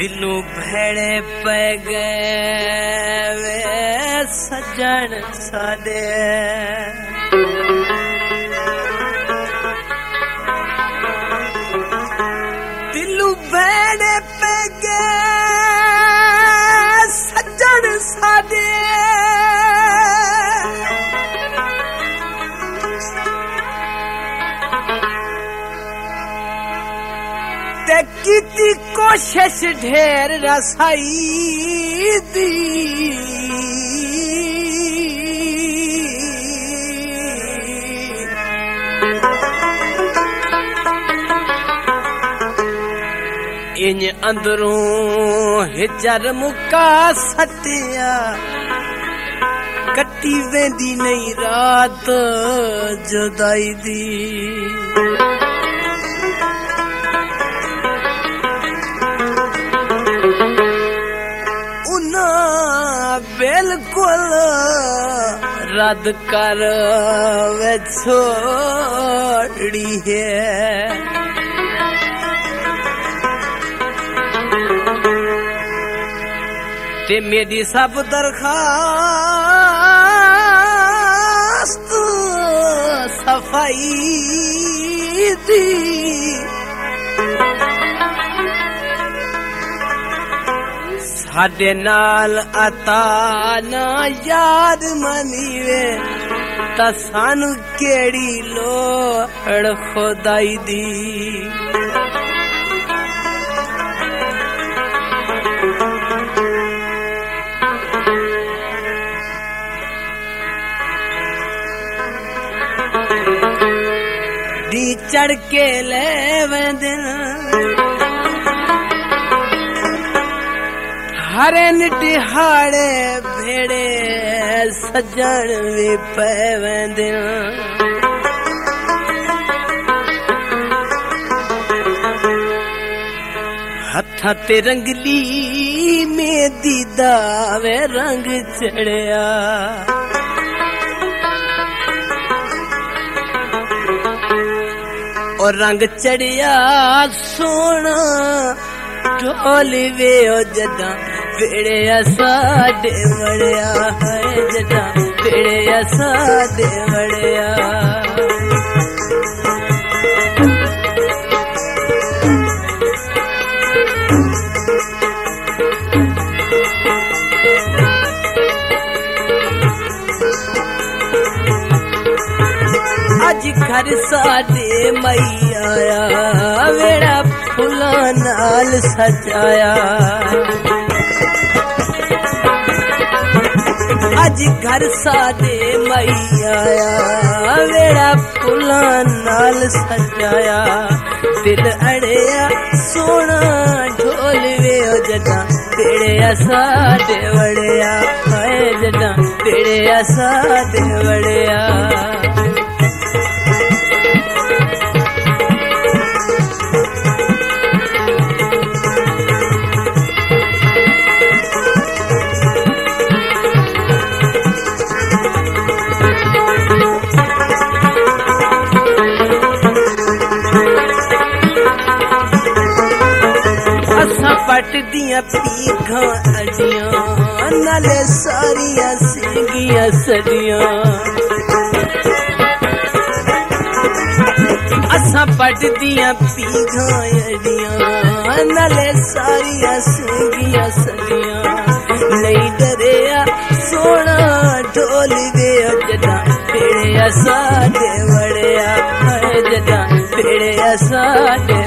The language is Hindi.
दिलू भेड़े पे गए वे सजन सादे दिलू भेड़े पे गए सजन सादे कीती कोशिश ढेर रसाई दी इन अंदरों हिजर मुका सटिया कटी वेंदी नहीं रात जुदाई दी बिल्कुल रद्द कर वे छोड़ी है ते मेरी सब दरखास्त सफाई दी साडे नाल अता ना याद मनीवे ता सानू केड़ी लोड़ खुदाई दी दी चढ़ के ले वेंदे हरे निहाड़े भेड़े सजन वे पैवेंदे हथा ते रंगली मेहंदी दा वे रंग चढ़िया और रंग चढ़िया सोना ढोल वे ओ जदा पेड़े साडे वड़िया है जदा पेड़े साडे वड़िया अज घर साडे मई आया वेड़ा फुलां नाल सजाया अज घर साडे मई आया वेड़ा फुलां नाल सजाया दिल अड़िया सोना ढोल वे जदा पेड़े साडे वड़िया है जदा पेड़े साडे वड़िया पट दिया पीखा अड़ियां नाले सारिया सिंगिया सड़ियां असा पट दिया पीखा अड़ियां नाले सारिया सिंगिया सड़ियां नहीं डरिया सोना ढोल वे जदा पेड़े साडे वड़िया है जदा पेड़े साडे